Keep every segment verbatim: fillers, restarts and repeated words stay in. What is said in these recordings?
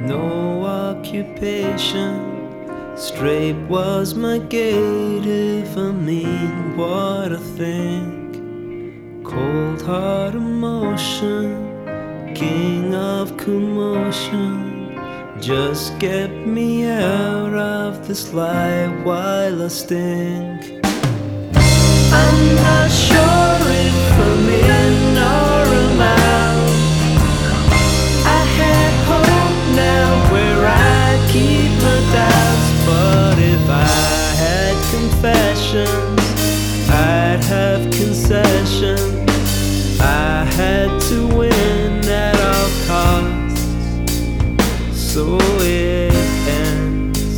no occupation. Straight was my gait, if I mean what I think. Cold heart emotion, king of commotion. Just get me out of this life while I stink. I'm not sure if I'm in or I'm out. I had hope now where I keep my doubts. But if I had confessions, I'd have concessions. I had to win at all costs, so it ends.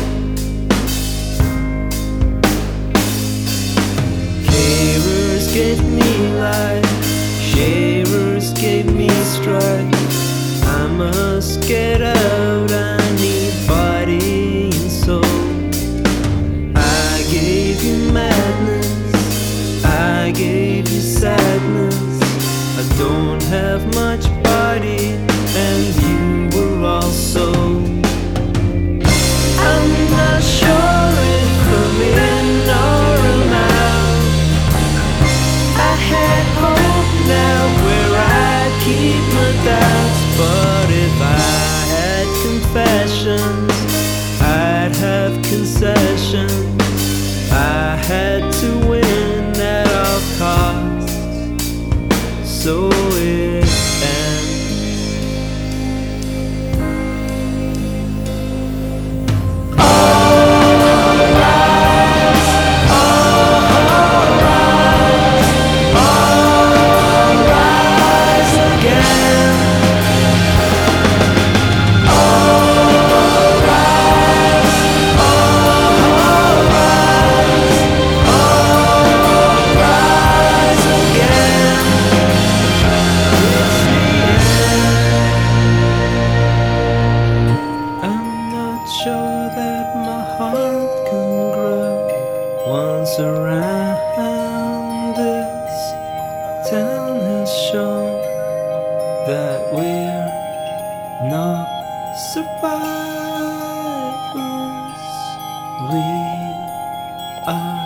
Carers gave me life, sharers gave me strife. I must get out, I need body and soul. I gave you madness, I gave you sadness. I don't have much body, and you were all soul. I'm not sure if I'm in or I'm out. I had hope now where I keep my doubts. But if I had confessions, I'd have concessions. I had to win at all costs, so it ends. Sure that my heart can grow once around this town has shown that we're not survivors, we are